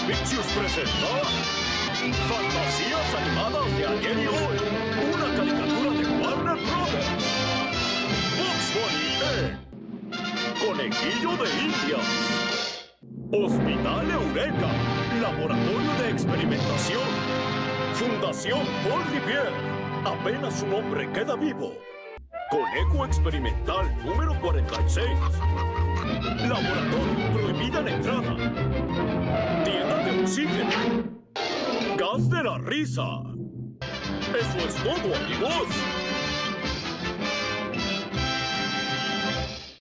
Pictures presenta Fantasías animadas de ayer y hoy, una caricatura de Warner Brothers. Bugs Bunny Conejillo de Indias. Hospital Eureka, laboratorio de experimentación. Fundación Paul Riviere, apenas su hombre queda vivo. Conejo experimental número 46. Laboratorio, prohibida la entrada. Tienda de oxígeno. Gas de la risa. Eso es todo, amigos.